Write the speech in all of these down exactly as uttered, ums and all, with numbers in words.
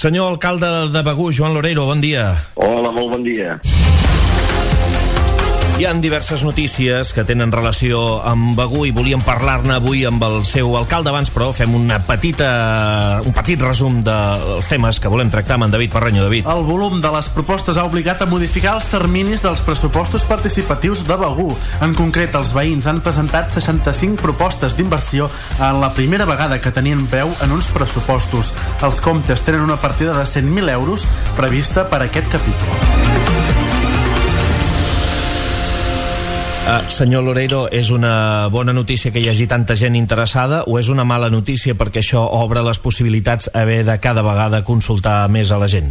Senyor alcalde de Begur, Joan Loreiro, bon dia. Hola, molt bon dia. Hi ha diverses notícies que tenen relació amb Begur i volíem parlar-ne avui amb el seu alcalde. Abans, però, fem una petita, un petit resum dels temes que volem tractar amb en David Parreño. David. El volum de les propostes ha obligat a modificar els terminis dels pressupostos participatius de Begur. En concret, els veïns han presentat seixanta-cinc propostes d'inversió en la primera vegada que tenien peu en uns pressupostos. Els comptes tenen una partida de cent mil euros prevista per a aquest capítol. Uh, senyor Loreiro, és una bona notícia que hi hagi tanta gent interessada o és una mala notícia perquè això obre les possibilitats a haver de cada vegada consultar més a la gent?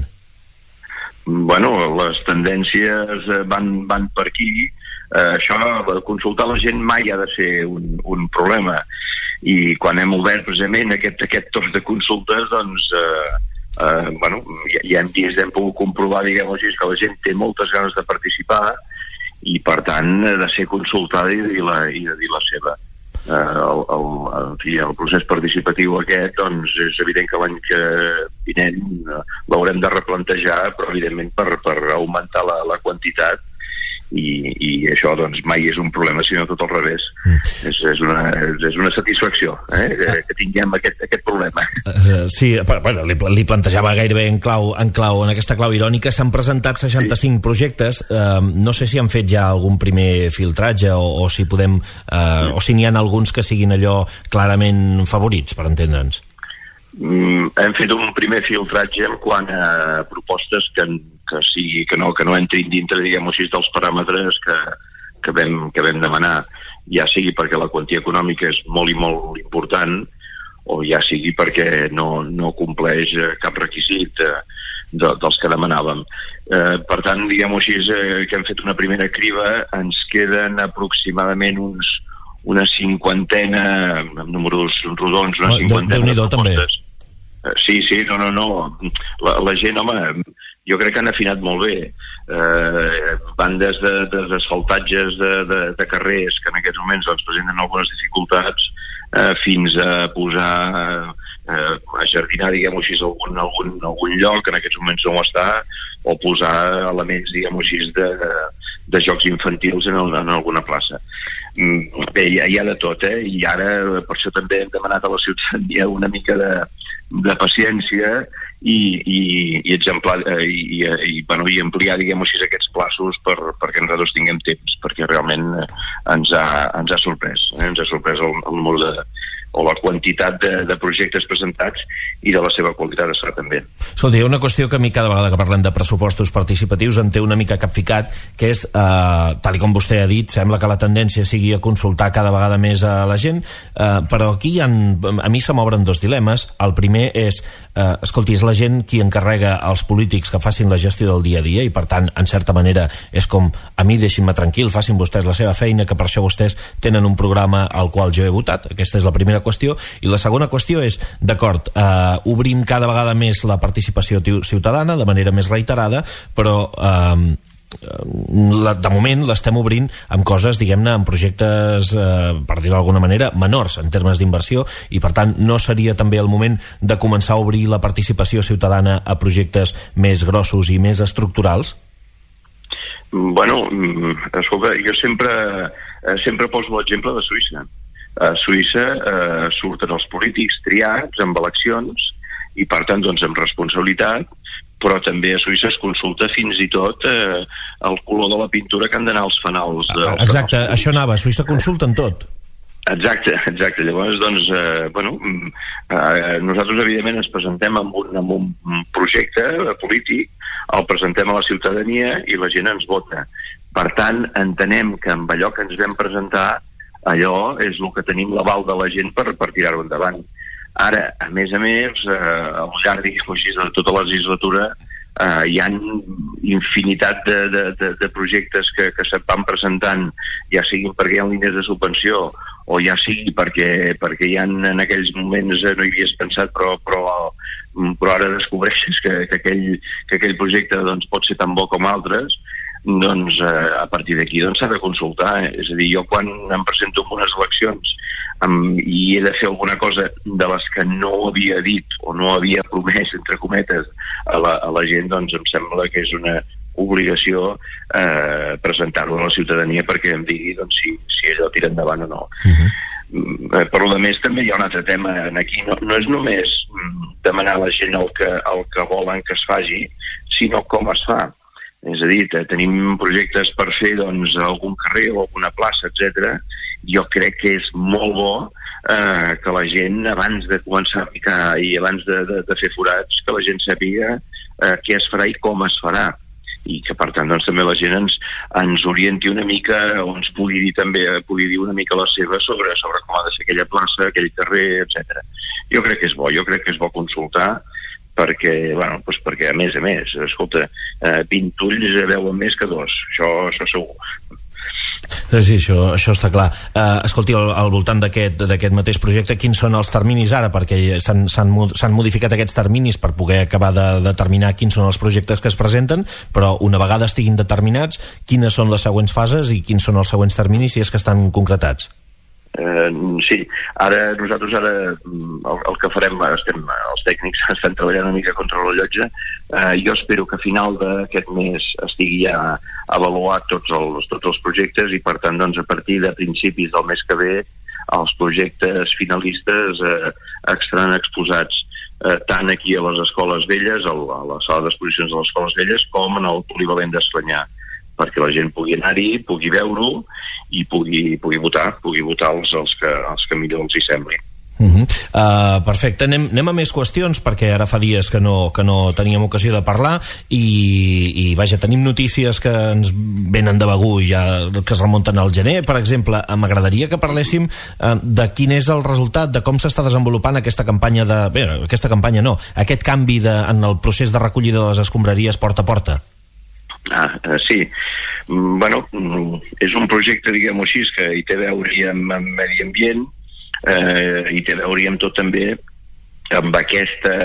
Bueno, les tendències van, van per aquí. Uh, això, consultar la gent mai ha de ser un, un problema. I quan hem obert precisament aquest, aquest torn de consultes, doncs... Uh, uh, bueno, ja, ja hem vist, hem pogut comprovar, diguem-ho així, que la gent té moltes ganes de participar i per tant de ser consultada i de dir la, i de dir la seva. Eh, el, el, el, el procés participatiu aquest, doncs és evident que l'any que vinent l'haurem de replantejar, però evidentment per, per augmentar la, la quantitat i, i això doncs mai és un problema, sinó tot al revés. Mm. És, és, una, és una satisfacció eh, que, que tinguem aquest, aquest problema. Uh, sí, bueno, li, li plantejava gairebé en clau, en clau, en aquesta clau irònica. S'han presentat seixanta-cinc sí. projectes. Uh, no sé si han fet ja algun primer filtratge o, o si podem uh, mm. o si n'hi ha alguns que siguin allò clarament favorits, per entendre'ns. Mm, hem fet un primer filtratge en quant a propostes que, que, sigui, que, no, que no entrin dintre, diguem-ho així, dels paràmetres que, que, vam, que vam demanar, ja sigui perquè la quantia econòmica és molt i molt important o ja sigui perquè no, no compleix cap requisit eh, de, dels que demanàvem. Eh, per tant, diguem-ho així, eh, que hem fet una primera criba, ens queden aproximadament uns una cinquantena, amb números rodons, una cinquantena de propostes. Uh, sí, sí, no, no, no. La, la gent, home, jo crec que han afinat molt bé. Uh, van des de, de desasfaltatges de, de, de carrers, que en aquests moments doncs, presenten algunes dificultats, uh, fins a posar, uh, a jardinar, diguem-ho així, algun, algun, algun lloc, en aquests moments no ho està, o posar elements, diguem-ho així, de, de jocs infantils en, el, en alguna plaça. Bé, hi ha, hi ha de tot, eh? I ara per això també hem demanat a la ciutadania una mica de, de paciència i, i, i exemplar i, i, i, bueno, i ampliar, diguem-ho així, aquests plaços per, perquè nosaltres tinguem temps, perquè realment ens ha, ens ha sorprès, eh? Ens ha sorprès el, el número de o la quantitat de, de projectes presentats i de la seva qualitat de ser també. Escolta, hi ha una qüestió que a mi cada vegada que parlem de pressupostos participatius em té una mica capficat, que és, eh, tal com vostè ha dit, sembla que la tendència sigui a consultar cada vegada més a la gent, eh, però aquí hi ha, a mi se m'obren dos dilemes. El primer és, eh, escolti, és la gent qui encarrega als polítics que facin la gestió del dia a dia i per tant, en certa manera, és com a mi deixin-me tranquil, facin vostès la seva feina, que per això vostès tenen un programa al qual jo he votat. Aquesta és la primera qüestió. I la segona qüestió és, d'acord, eh, obrim cada vegada més la participació ciutadana de manera més reiterada, però eh, la, de moment l'estem obrint amb coses, diguem-ne, amb projectes, eh, per dir-ho d'alguna manera, menors en termes d'inversió, i per tant no seria també el moment de començar a obrir la participació ciutadana a projectes més grossos i més estructurals? Bueno, escolta, jo sempre, sempre poso l'exemple de Suïssa. A Suïssa eh, surten els polítics triats amb eleccions i per tant doncs amb responsabilitat, però també a Suïssa es consulta fins i tot eh, el color de la pintura que han d'anar als fanals. Dels exacte, fanals. Això anava, a Suïssa consulten tot. Exacte, exacte. Llavors, doncs, eh, bueno, eh, nosaltres evidentment ens presentem amb un, amb un projecte polític, el presentem a la ciutadania i la gent ens vota. Per tant, entenem que amb allò que ens vam presentar allò és el que tenim l'aval de la gent per, per tirar-ho endavant. Ara, a més a més, eh, al llarg, diguem-ho així, de tota la legislatura eh, hi ha infinitat de, de, de, de projectes que, que se't van presentant, ja siguin perquè hi ha línies de subvenció o ja sigui perquè, perquè hi ha en aquells moments eh, no hi havies pensat però, però, però ara descobreixes que, que, aquell, que aquell projecte doncs, pot ser tan bo com altres. Doncs eh, a partir d'aquí doncs, s'ha de consultar. Eh? És a dir, jo quan em presento en unes eleccions um, i he de fer alguna cosa de les que no havia dit o no havia promès, entre cometes, a la, a la gent, doncs em sembla que és una obligació eh, presentar-ho a la ciutadania perquè em digui doncs, si, si allò tira endavant o no. Uh-huh. Per lo de més, també hi ha un altre tema aquí. No, no és només demanar a la gent el que, el que volen que es faci, sinó com es fa. És a dir, tenim projectes per fer doncs, algun carrer o alguna plaça, etcètera. Jo crec que és molt bo eh, que la gent, abans de començar a picar i abans de, de, de fer forats, que la gent sàpiga eh, què es farà i com es farà. I que per tant doncs, també la gent ens, ens orienti una mica o ens pugui dir també pugui dir una mica la seva sobre, sobre com ha de ser aquella plaça, aquell carrer, etcètera. Jo crec que és bo, jo crec que és bo consultar perquè, bueno, doncs perquè a més a més, escolta, eh, vint ulls veuen més que dos, això, això segur. Sí, això, això està clar. Uh, escolti, al, al voltant d'aquest d'aquest mateix projecte, quins són els terminis ara? Perquè s'han, s'han, s'han modificat aquests terminis per poder acabar de determinar quins són els projectes que es presenten, però una vegada estiguin determinats, quines són les següents fases i quins són els següents terminis, si és que estan concretats? Uh, sí, ara nosaltres ara el, el que farem, estem, els tècnics estan treballant una mica contra la llotja. Uh, jo espero que a final d'aquest mes estigui ja avaluat tots els, tots els projectes i per tant doncs, a partir de principis del mes que ve els projectes finalistes uh, estaran exposats uh, tant aquí a les escoles velles, a la sala d'exposicions de les escoles velles, com en el polivalent d'Esplanyà, perquè la gent pugui anar-hi, pugui veure-ho i pugui, pugui votar, pugui votar els, els, que, els que millor els hi sembli. Uh-huh. Uh, perfecte, anem, anem a més qüestions perquè ara fa dies que no, que no teníem ocasió de parlar i, i vaja, tenim notícies que ens venen de Begur ja, que es remunten al gener. Per exemple, m'agradaria que parléssim uh, de quin és el resultat, de com s'està desenvolupant aquesta campanya de... Bé, aquesta campanya no, aquest canvi de, en el procés de recollida de les escombraries porta a porta. Ah, eh, sí. Bueno, és un projecte, diguem-ho així, que hi té a veure amb, amb medi ambient, eh, hi té a veure amb tot també amb aquesta,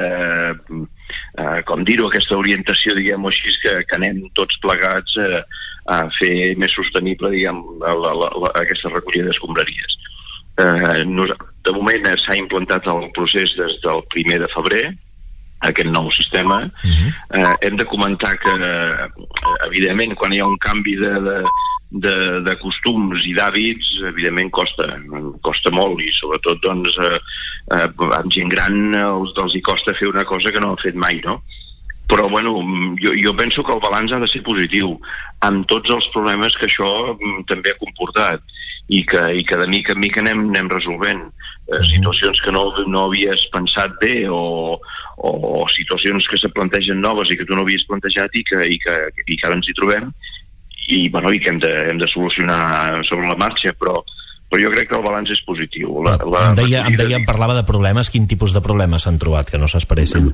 eh, com dir-ho, aquesta orientació, diguem-ho així, que, que anem tots plegats eh, a fer més sostenible, diguem, la, la, la, aquesta recollida d'escombraries. Eh, de moment s'ha implantat el procés des del primer de febrer, aquest nou sistema. Uh-huh. eh, hem de comentar que eh, evidentment quan hi ha un canvi de, de, de, de costums i d'hàbits, evidentment costa costa molt i sobretot doncs eh, eh, amb gent gran els, els hi costa fer una cosa que no han fet mai, no? Però bueno, jo, jo penso que el balanç ha de ser positiu amb tots els problemes que això m, també ha comportat i que, i que de mica en mica anem, anem resolvent eh, situacions que no, no havies pensat bé o, o, o situacions que se plantegen noves i que tu no havies plantejat i que, i que, i que ara ens hi trobem i, bueno, i que hem de, hem de solucionar sobre la marxa, però, però jo crec que el balanç és positiu. La, la em deia, em deia, em parlava de problemes, quin tipus de problemes s'han trobat que no s'esperessin?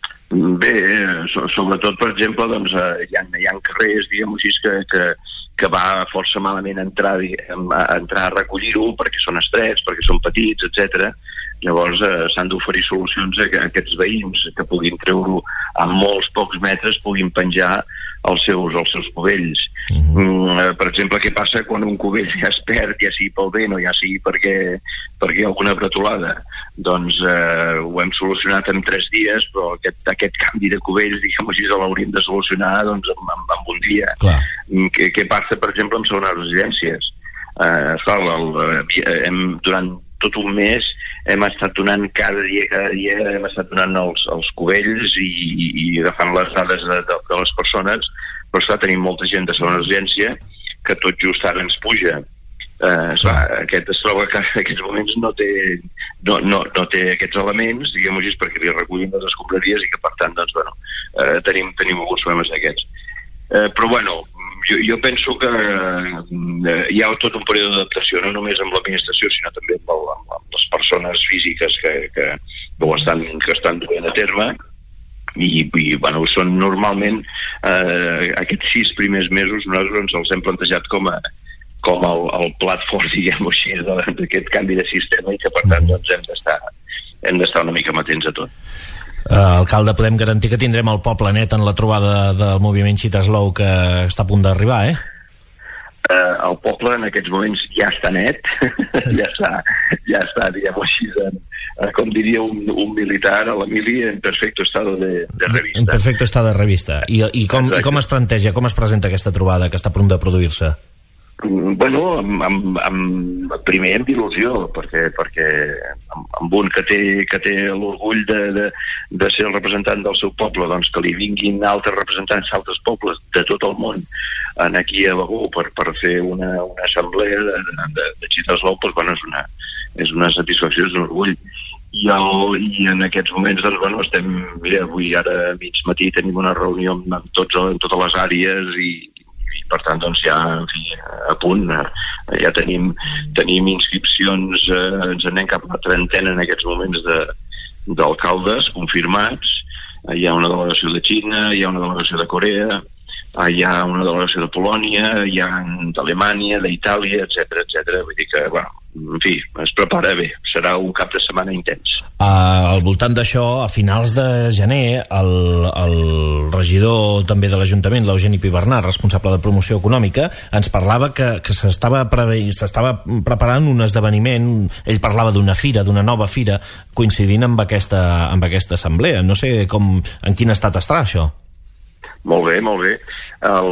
Bé, so, sobretot, per exemple, doncs, hi ha, hi ha carrers, diguem-ho així, que, que, que va força malament entrar, diguem, a entrar a recollir-ho perquè són estrets, perquè són petits, etcètera. Llavors eh, s'han d'oferir solucions a que aquests veïns que puguin treure-ho a molts pocs metres puguin penjar els seus, els seus cubells. Uh-huh. mm, eh, per exemple, què passa quan un cubell ja es perd, ja sigui pel vent o ja sigui perquè, perquè hi ha alguna bretolada? Doncs eh, ho hem solucionat en tres dies, però aquest, aquest canvi de cubells, diguem així, l'hauríem de solucionar doncs, en, en, en un dia. Mm, què, què passa, per exemple, amb segones residències? Eh, esclar, el, el, hem, durant tot un mes hem estat donant cada dia, cada dia hem estat donant els, els cubells i, i, i agafant les dades de, de, de les persones, però està tenim molta gent de segona residència que tot just ara ens puja. Eh, esclar, aquest es troba que en aquests moments no té, no, no, no té aquests elements, diguem-ho així, perquè li recullim les escombraries i que per tant doncs, bueno, eh, tenim, tenim alguns problemes d'aquests. Eh, però bueno, jo, jo penso que eh, hi ha tot un període d'adaptació, no només amb l'administració, sinó també amb, el, amb les persones físiques que, que, que ho estan, que estan duent a terme i, i bueno, són normalment eh, aquests sis primers mesos nosaltres ens els hem plantejat com a com el, el plat fort, diguem-ho així, d'aquest canvi de sistema i que per tant doncs, hem d'estar hem d'estar una mica amatents a tot. Uh, alcalde, podem garantir que tindrem el poble net en la trobada del moviment Cheetah Slow que està a punt d'arribar, eh? Uh, el poble en aquests moments ja està net, ja està, ja està, diguem-ho així, en, uh, com diria un, un militar a la mili, en perfecte estado de, de revista. En perfecte estado de revista. I, i, com, i com es planteja, com es presenta aquesta trobada que està a punt de produir-se? Bueno, amb, amb, amb, primer amb il·lusió, perquè, perquè amb, amb un que té, que té l'orgull de, de, de ser el representant del seu poble, doncs que li vinguin altres representants d'altres pobles de tot el món en aquí a Begur per, per fer una, una assemblea de, de, de Chitterslou, doncs, bueno, és una, és una satisfacció, és un orgull. I, el, i en aquests moments, doncs, bueno, estem, mira, avui ara a mig matí tenim una reunió amb, amb, tots, amb totes les àrees i i per tant doncs ja en fi, a punt ja tenim, tenim inscripcions eh, ens anem cap a la trentena en aquests moments de, d'alcaldes confirmats, hi ha una delegació de Xina, hi ha una delegació de Corea, hi ha una delegació de Polònia, hi ha d'Alemanya, d'Itàlia, etcètera, etcètera. Vull dir que, bueno, en fi, es prepara bé, serà un cap de setmana intens. Uh, al voltant d'això, a finals de gener, el, el regidor també de l'Ajuntament, l'Eugeni Pibernat, responsable de promoció econòmica, ens parlava que, que s'estava, pre s'estava preparant un esdeveniment, ell parlava d'una fira, d'una nova fira, coincidint amb aquesta, amb aquesta assemblea. No sé com, en quin estat estarà això. Molt bé, molt bé. El,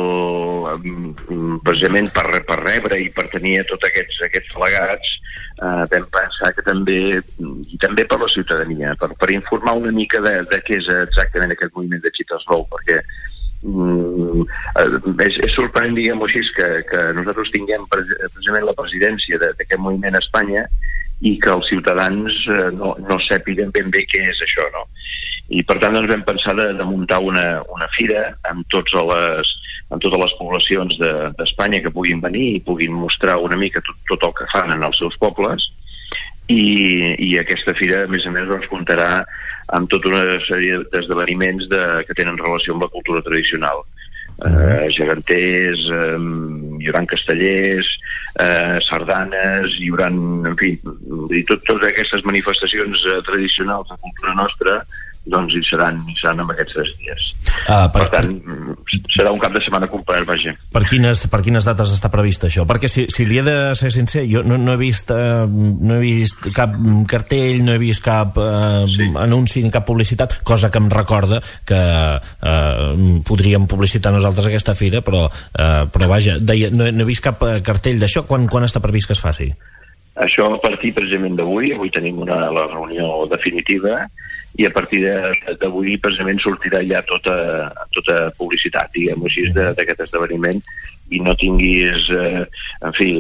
precisament per, per rebre i per tenir tots aquests, aquests delegats eh, vam pensar que també, i també per la ciutadania, per, per informar una mica de, de què és exactament aquest moviment de Chitterslou, perquè mm, és, és sorprenent, diguem-ho així, que, que nosaltres tinguem precisament la presidència d'aquest moviment a Espanya i que els ciutadans eh, no, no sàpiguen ben bé què és això, no? I per tant doncs, vam pensar de, de muntar una, una fira amb, tots les, amb totes les poblacions d'Espanya de, que puguin venir i puguin mostrar una mica tot, tot el que fan en els seus pobles i, i aquesta fira a més a més doncs, comptarà amb tota una sèrie d'esdeveniments de, que tenen relació amb la cultura tradicional. Uh, geganters, um, hi haurà castellers, uh, sardanes, hi haurà, en fi, tot, totes aquestes manifestacions uh, tradicionals de cultura nostra doncs hi seran, hi seran en aquests tres dies. Uh, per, per tant, serà un cap de setmana complet, vaja. Per quines, per quines dates està previst això? Perquè si, si li he de ser sincer, jo no, no he vist uh, no he vist cap cartell, no he vist cap uh, sí. anunci ni cap publicitat, cosa que em recorda que uh, podríem publicitar nosaltres aquesta fira, però, uh, però vaja, deia, no, no he vist cap cartell d'això. Quan, quan està previst que es faci? Això a partir precisament d'avui, avui tenim una, la reunió definitiva i a partir d'avui precisament sortirà ja tota, tota publicitat, diguem-ho així, d'aquest esdeveniment i no tinguis, eh, en fi,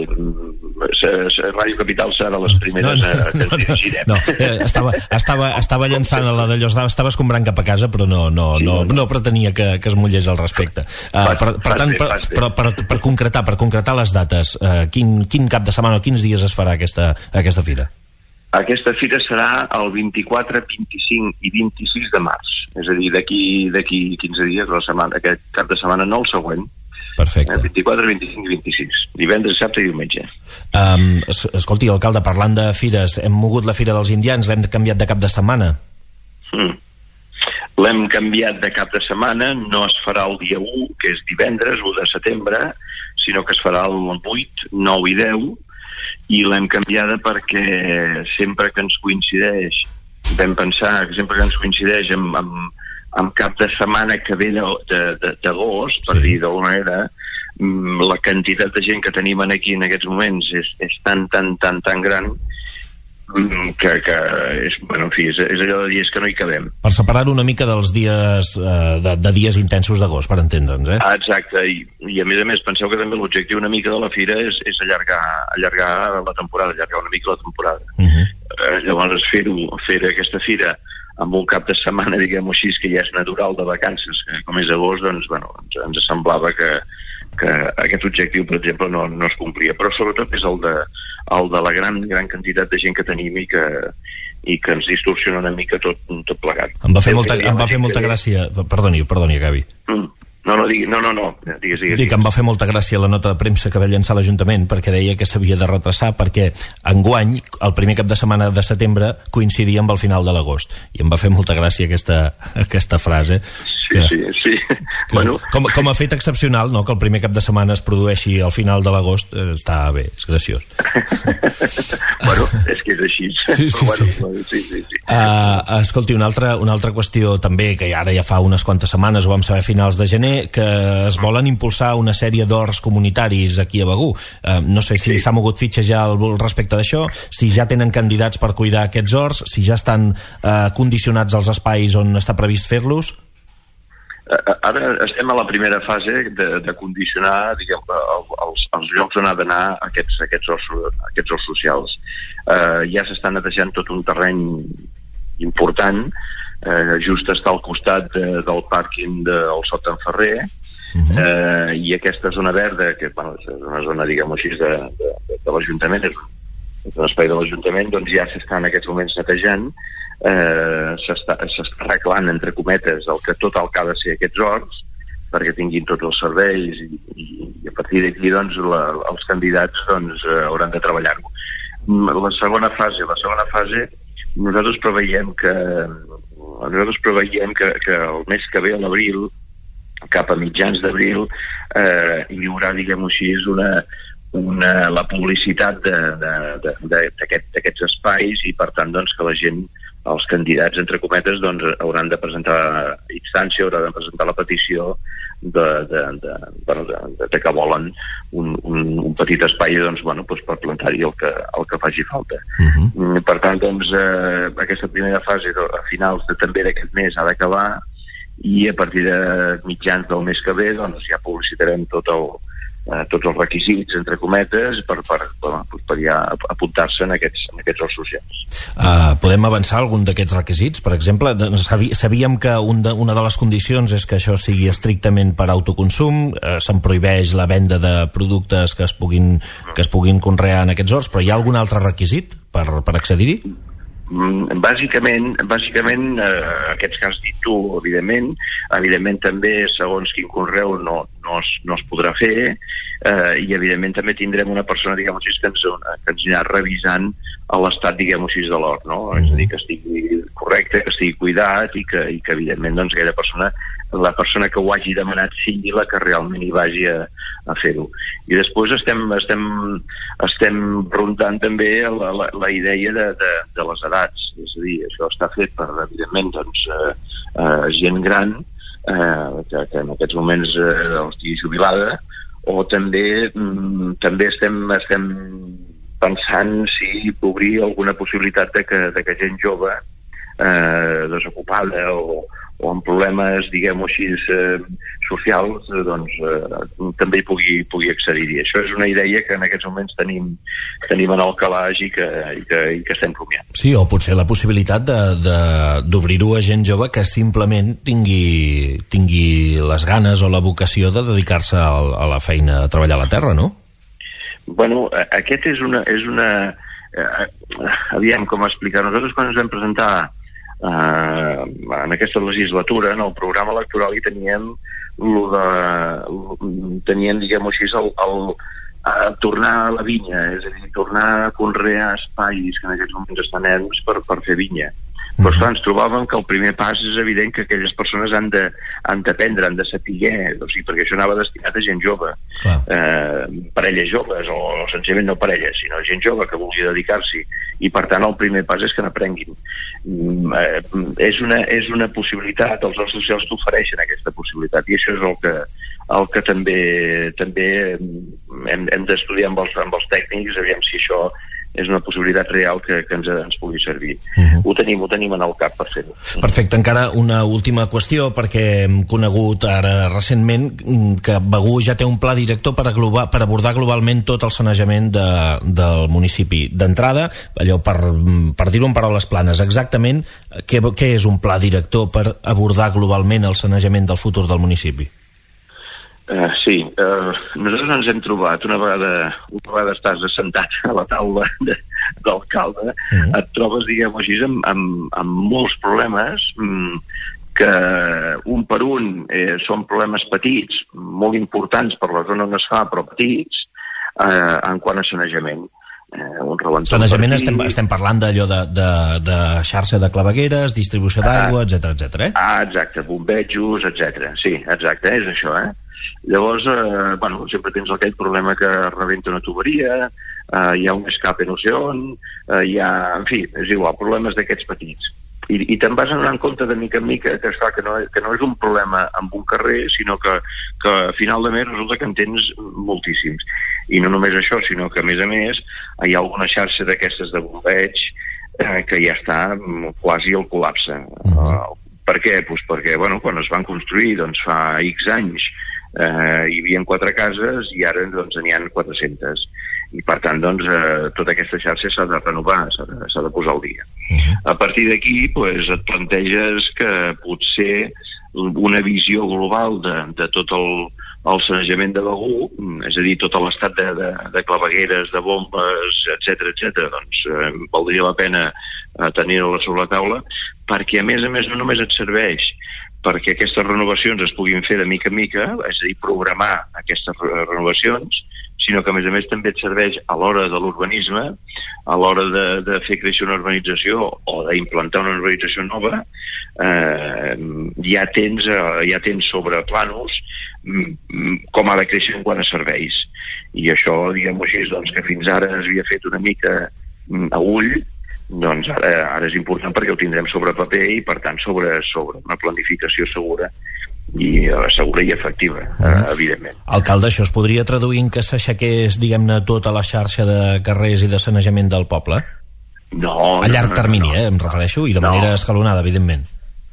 Ràdio Capital serà les primeres no, no, que ens dirigirem. No, no, eh, estava, estava, estava llançant a la d'allò, estava escombrant cap a casa, però no, no, no, no pretenia que, que es mullés al respecte. Uh, per, per tant, per, però per, per, concretar, per concretar les dates, uh, quin, quin cap de setmana o quins dies es farà aquesta, aquesta fira? Aquesta fira serà el vint-i-quatre, vint-i-cinc i vint-i-sis de març, és a dir, d'aquí quinze dies, la setmana, aquest cap de setmana, no el següent. Perfecte. vint-i-quatre, vint-i-cinc i vint-i-sis, divendres, dissabte i diumenge. Um, escolti, alcalde, parlant de fires, hem mogut la Fira dels Indians, l'hem canviat de cap de setmana? Mm. L'hem canviat de cap de setmana, no es farà el dia u, que és divendres, u de setembre, sinó que es farà el vuit, nou i deu, i l'hem canviada perquè sempre que ens coincideix, vam pensar que sempre que ens coincideix amb, amb, amb cap de setmana que ve d'agost, per sí. dir d'alguna manera, la quantitat de gent que tenim aquí en aquests moments és, és tan, tan, tan, tan gran que, que és, bueno, en fi, és, és allò de dies que no hi cabem. Per separar-ho una mica dels dies eh, de, de dies intensos d'agost, per entendre'ns, eh? Ah, exacte, I, i a més a més penseu que també l'objectiu una mica de la fira és, és allargar, allargar la temporada, allargar una mica la temporada. Uh -huh. eh, llavors fer-ho, fer aquesta fira amb un cap de setmana, diguem-ho així, que ja és natural de vacances, que com és agost, doncs, bueno, ens, ens semblava que que aquest objectiu, per exemple, no, no es complia, però sobretot és el de, el de la gran, gran quantitat de gent que tenim i que, i que ens distorsiona una mica tot, tot plegat. Em va fer molta, em va fer molta gràcia... Perdoni, perdoni, Gavi. Mm. No, no, digui, no, no, no. Digues, digues, Dic que em va fer molta gràcia la nota de premsa que va llançar l'Ajuntament perquè deia que s'havia de retrasar perquè enguany, el primer cap de setmana de setembre coincidia amb el final de l'agost i em va fer molta gràcia aquesta, aquesta frase. Sí, que, sí, sí. Bueno, com, com a fet excepcional, no?, que el primer cap de setmana es produeixi al final de l'agost, eh, està bé, és graciós. Bueno, és que és així. Sí, sí, bueno, sí. sí, sí, sí. Uh, escolti, una altra, una altra qüestió també, que ara ja fa unes quantes setmanes, ho vam saber a finals de gener, que es volen impulsar una sèrie d'horts comunitaris aquí a Begur. Uh, no sé si s'ha mogut fitxa ja al respecte d'això, si ja tenen candidats per cuidar aquests horts, si ja estan uh, condicionats als espais on està previst fer-los. Ara estem a la primera fase de, de condicionar, diguem, els, els llocs on ha d'anar aquests, aquests, horts, aquests horts socials. Uh, ja s'està netejant tot un terreny important, uh, just està al costat de, del pàrquing del Sot d'en Ferrer, uh-huh. uh, i aquesta zona verda, que bueno, és una zona, diguem-ho així, de, de, de l'Ajuntament, és un espai de l'Ajuntament, doncs ja s'està en aquests moments netejant. Eh, s'està, s'està arreglant, entre cometes, el que tot el que ha de ser aquests horts, perquè tinguin tots els serveis, i, i, i a partir d'aquí doncs, la, els candidats doncs, eh, hauran de treballar-ho. La segona fase, la segona fase nosaltres preveiem que nosaltres preveiem que, que el mes que ve, a l'abril, cap a mitjans d'abril, eh, hi haurà, diguem-ho així, una, una, la publicitat de, de, de, de, d'aquest, d'aquests espais, i per tant doncs, que la gent, els candidats, entre cometes, doncs, hauran de presentar instància, hauran de presentar la petició de, de, de, bueno, de, de, de que volen un, un, un petit espai, doncs, bueno, doncs per plantar-hi el que, el que faci falta. Uh-huh. Per tant, doncs, eh, aquesta primera fase, a finals de també d'aquest mes, ha d'acabar, i a partir de mitjans del mes que ve, doncs, ja publicitarem tot el, eh, tots els requisits, entre cometes, per, per, per, per ja apuntar-se en aquests, en aquests horts socials. Uh, podem avançar algun d'aquests requisits? Per exemple, sabíem que un de, una de les condicions és que això sigui estrictament per autoconsum, uh, se'n prohibeix la venda de productes que es puguin, que es puguin conrear en aquests horts, però hi ha algun altre requisit per, per accedir-hi? Bàsicament, bàsicament eh, aquests que has dit tu, evidentment, evidentment també segons quin conreu no, no, es, no es podrà fer, eh, i evidentment també tindrem una persona, diguem-ho així, que ens, que ens anirà revisant l'estat, diguem-ho així, de l'hort, no? És a dir, que estigui correcte, que estigui cuidat, i que, i que evidentment doncs, aquella persona, la persona que ho hagi demanat sigui la que realment hi vagi a, a fer-ho. I després estem, estem, estem rondant també la, la, la idea de, de, de les edats, és a dir, això està fet per, evidentment, doncs, eh, eh, gent gran, eh, que, que en aquests moments eh, estigui jubilada, o també, mm, també estem, estem pensant si obrir alguna possibilitat de que, de que gent jove, eh, desocupada o, o amb problemes, diguem-ho així, eh, socials, eh, doncs eh, també hi pugui, pugui accedir-hi. Això és una idea que en aquests moments tenim, tenim en el calaix i que, i que, i que estem rumiant. Sí, o potser la possibilitat d'obrir-ho a gent jove que simplement tingui, tingui les ganes o la vocació de dedicar-se a, a la feina, a treballar a la terra, no? Bueno, aquest és una... És una eh, aviam com explicar. Nosaltres quan ens vam presentar eh, en aquesta legislatura, en el programa electoral, hi teníem lo de, teníem, diguem-ho així, el, el, a tornar a la vinya, és a dir, tornar a conrear espais que en aquests moments estan erms per, per fer vinya. Però esclar, ens trobàvem que el primer pas és evident que aquelles persones han de, han d'aprendre, han de saber, o sigui, perquè això anava destinat a gent jove, eh, parelles joves, o, o senzillament no parelles, sinó gent jove que vulgui dedicar-s'hi, i per tant el primer pas és que n'aprenguin. Mm, eh, és, una, és una possibilitat, els horts socials t'ofereixen aquesta possibilitat, i això és el que, el que també, també hem, hem d'estudiar amb els, amb els tècnics, aviam si això és una possibilitat real que, que ens, ens pugui servir. Uh-huh. Ho tenim, ho tenim en el cap per fer-ho. Perfecte. Encara una última qüestió, perquè hem conegut ara recentment que Begur ja té un pla director per, aglobar, per abordar globalment tot el sanejament de, del municipi. D'entrada, allò per, per dir-ho en paraules planes, exactament què, què és un pla director per abordar globalment el sanejament del futur del municipi? Uh, sí, uh, nosaltres ens hem trobat una vegada, una vegada estàs assentat a la taula de, d'alcalde, mm-hmm. et trobes, diguem-ho així, amb, amb, amb molts problemes mm, que un per un eh, són problemes petits, molt importants per la zona on es fa, però petits, eh, en quant a sanejament. eh, un rebentor. Sanejament estem, estem parlant d'allò de, de, de xarxa de clavegueres, distribució d'aigua, etcètera, etcètera, eh? Ah, exacte, bombejos, etcètera. Sí, exacte, és això, eh? Llavors, eh, bueno, sempre tens aquell problema que rebenta una tuberia, eh, hi ha un escape no sé on, eh, hi ha, en fi, és igual, problemes d'aquests petits. I, i te'n vas anar en compte de mica en mica que, esclar, que, no, que no és un problema amb un carrer, sinó que, que a final de mes resulta que en tens moltíssims. I no només això, sinó que a més a més hi ha alguna xarxa d'aquestes de bombeig eh, que ja està quasi al col·lapse. Uh-huh. Uh, per què? Pues perquè bueno, quan es van construir doncs, fa X anys eh, hi havia quatre cases i ara doncs, n'hi ha quatre-centes. I per tant, doncs, eh, tota aquesta xarxa s'ha de renovar, s'ha de, s'ha de posar al dia. Uh-huh. A partir d'aquí, pues, et planteges que potser una visió global de, de tot el, el sanejament de Begur, és a dir, tot l'estat de, de, de clavegueres, de bombes, etcètera, etcètera, doncs eh, valdria la pena eh, tenir-la sobre la taula, perquè a més a més no només et serveix perquè aquestes renovacions es puguin fer de mica en mica, és a dir, programar aquestes renovacions, sinó que a més a més també et serveix a l'hora de l'urbanisme, a l'hora de, de fer créixer una urbanització o d'implantar una urbanització nova, eh, ja tens, eh, ja tens sobre planos com ha de créixer en quant a serveis. I això, diguem-ho així, doncs, que fins ara es havia fet una mica a ull, doncs ara, ara és important perquè ho tindrem sobre paper i per tant sobre, sobre una planificació segura i uh, segura i efectiva, uh, evidentment. Alcalde, això es podria traduir en que s'aixequés, diguem-ne, tota la xarxa de carrers i de sanejament del poble? No. A llarg no, no, termini, no, no. eh, em refereixo, i de no. manera escalonada, evidentment.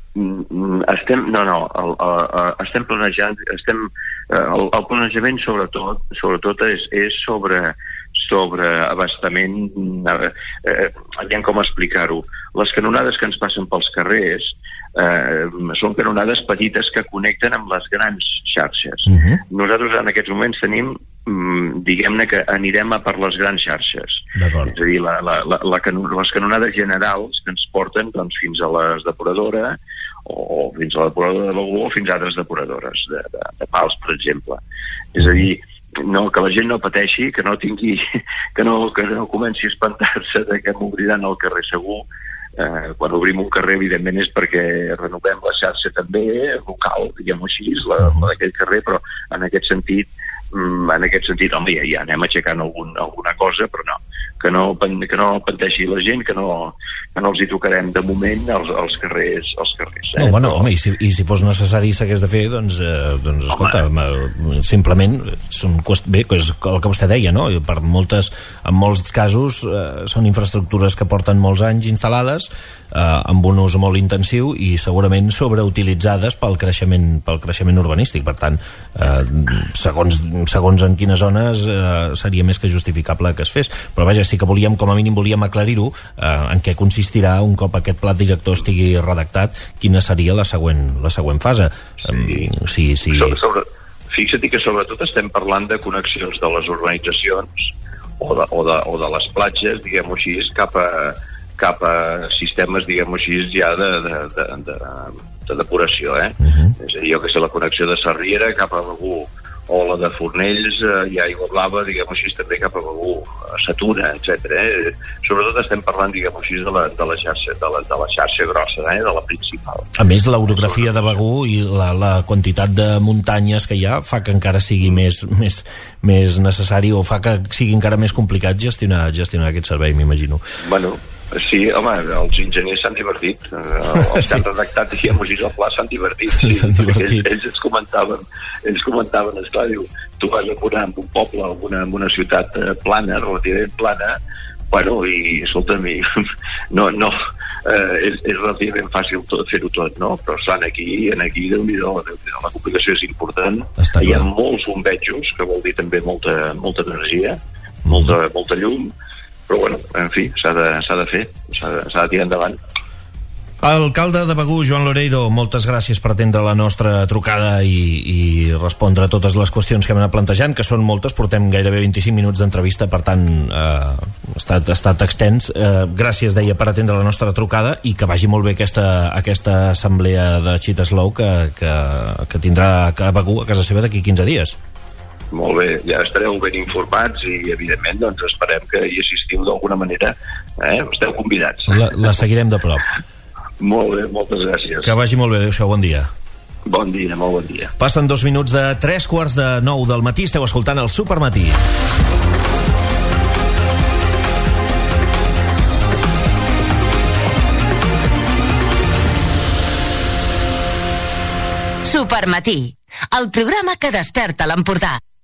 Estem, no, no, el, el, el, estem planejant, estem, el, el planejament sobretot, sobretot és, és sobre, sobre abastament, eh, eh, aviam com explicar-ho. Les canonades que ens passen pels carrers eh, són canonades petites que connecten amb les grans xarxes. Uh-huh. Nosaltres en aquests moments tenim, mm, diguem-ne que anirem a per les grans xarxes. D'acord. És a dir, la, la, la, la canon, les canonades generals que ens porten doncs, fins a les depuradora o fins a la depuradora de Begur o fins a altres depuradores de, de, de Pals, per exemple. És a dir, no, que la gent no pateixi, que no tingui, que no, que no comenci a espantar-se de que m'obriran el carrer segur. Eh, quan obrim un carrer, evidentment, és perquè renovem la xarxa també local, diguem-ho així, la, la d'aquell carrer, però en aquest sentit, mm, en aquest sentit, home, ja, ja anem aixecant algun, alguna cosa, però no, que no, que no pateixi la gent, que no, que no els hi tocarem de moment els, els carrers, els carrers. Eh? No, bueno, home, i si, i si fos necessari s'hagués de fer, doncs, eh, doncs escolta, home. simplement, són, bé, és el que vostè deia, no? Per moltes, en molts casos eh, són infraestructures que porten molts anys instal·lades, eh, amb un ús molt intensiu i segurament sobreutilitzades pel creixement, pel creixement urbanístic. Per tant, eh, segons, segons en quines zones eh, seria més que justificable que es fes. Però vaja, sí que volíem, com a mínim volíem aclarir-ho, eh, en què consistirà un cop aquest pla director estigui redactat, quina seria la següent, la següent fase. Sí. Um, sí, sí. Sobre, sobre, fixa't que sobretot estem parlant de connexions de les urbanitzacions o de, o de, o de les platges, diguem-ho així, cap a, cap a sistemes, diguem-ho així, ja de, de, de, de, de depuració, eh? Uh-huh. És a dir, jo que sé, la connexió de Sarriera cap a Begur, o la de Fornells eh, i Aigua Blava, diguem-ho així, també cap a Begur, a Satura, etcètera. Eh? Sobretot estem parlant, diguem-ho així, de la, de la xarxa, de la, de la xarxa grossa, eh? De la principal. A més, l'orografia de Begur i la, la quantitat de muntanyes que hi ha fa que encara sigui més, més, més necessari o fa que sigui encara més complicat gestionar, gestionar aquest servei, m'imagino. Bueno, sí, home, els enginyers s'han divertit. Els sí. que han redactat, diguem-ho així, el pla s'han divertit. Sí, s'han divertit. Ells, ells ens comentaven, ells comentaven, esclar, diu, tu vas a posar en un poble, en una, en una ciutat plana, relativament plana, bueno, i, escolta'm, i, no, no, eh, és, és relativament fàcil tot, fer-ho tot, no? Però estan aquí, en aquí, Déu-n'hi-do, la complicació és important. Està hi ha clar. Molts bombejos, que vol dir també molta, molta energia, mm. molta, molta llum, però bueno, en fi, s'ha de, s'ha de fer, s'ha de, s'ha de tirar endavant. Alcalde de Begur, Joan Loreiro, moltes gràcies per atendre la nostra trucada i, i respondre a totes les qüestions que hem anat plantejant, que són moltes, portem gairebé vint-i-cinc minuts d'entrevista, per tant eh, ha estat, ha estat extens. Eh, gràcies, deia, per atendre la nostra trucada i que vagi molt bé aquesta, aquesta assemblea de Cheetah Slow que, que, que tindrà a Begur, a casa seva, d'aquí quinze dies. Molt bé, ja estareu ben informats i, evidentment, doncs esperem que hi assistiu d'alguna manera. Eh? Esteu convidats. La, la seguirem de prop. Molt bé, moltes gràcies. Que vagi molt bé, adéu-siau, bon dia. Bon dia, molt bon dia. Passen dos minuts de tres quarts de nou del matí, esteu escoltant el Supermatí. Supermatí, el programa que desperta l'Empordà.